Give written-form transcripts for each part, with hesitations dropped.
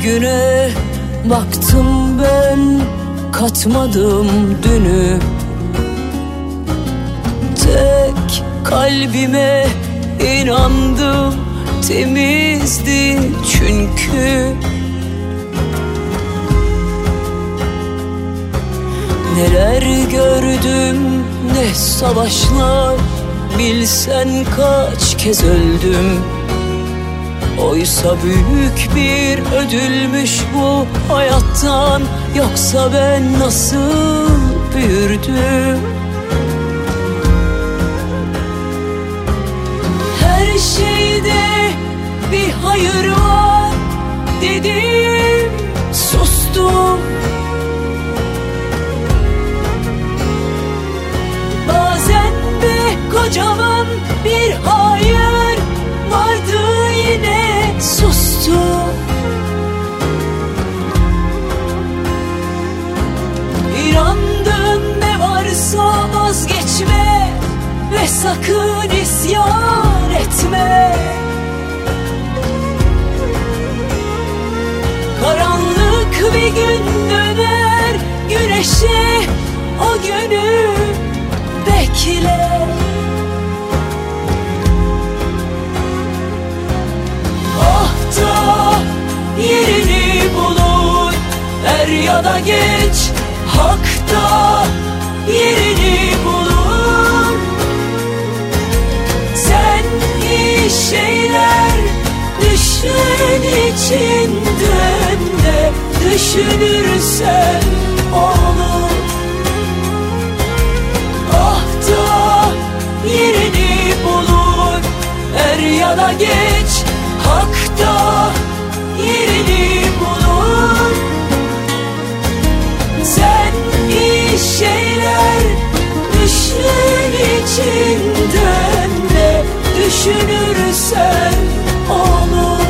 bugüne baktım ben, katmadım dünü. Tek kalbime inandım, temizdi çünkü. Neler gördüm, ne savaşlar, bilsen kaç kez öldüm. Oysa büyük bir ödülmüş bu hayattan, yoksa ben nasıl büyürdüm? Her şeyde bir hayır var dedim, sustum. Bazen de kocaman bir hayır vardı, yine sustum. İnandın ne varsa vazgeçme ve sakın isyan etme. Karanlık bir gün döner güneşe, o günü bekle. Ah da yerini bulur, er ya da geç, hak da yerini bulur. Sen iyi şeyler düşün içinden de, düşünürsen olur. Ah da yerini bulur, er ya da geç, hak da yerini bulur. Sen iyi şeyler düşün içinden de, düşünürsen olur.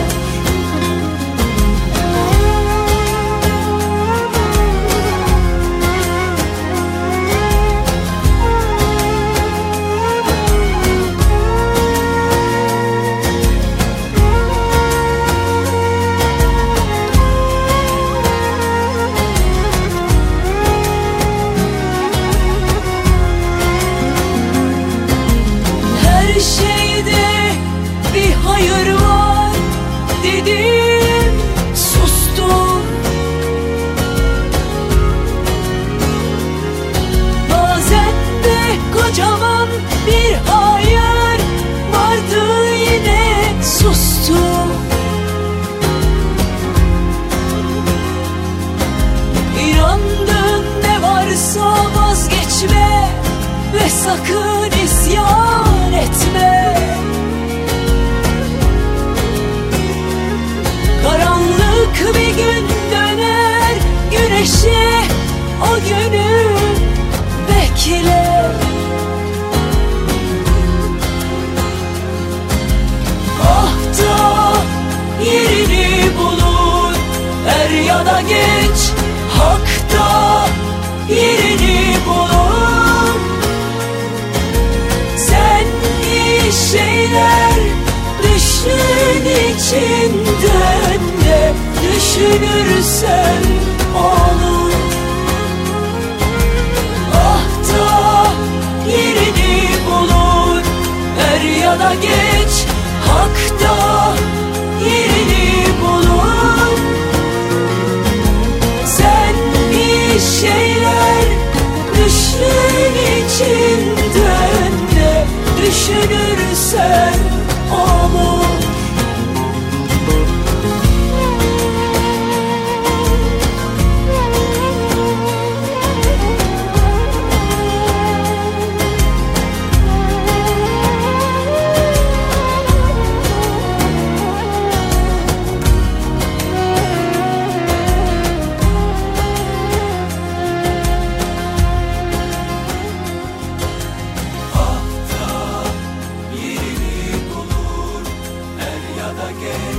Her şeyde bir hayır var dedim, sustum. Bazen de kocaman bir hayır vardı, yine sustum. İnandın ne varsa vazgeçme ve sakın isyan etme. Karanlık bir gün döner güneşe, o günü bekle. Ah da yerini bulur, er ya da geç, hak da yerini bulur. Sen iyi şeyler düşün içinden de, düşünürsen olur. Ah da yerini bulur, er ya da geç, hak da yerini bulur. Sen iyi şeyler düşün içinden de, düşünürsen olur. Again.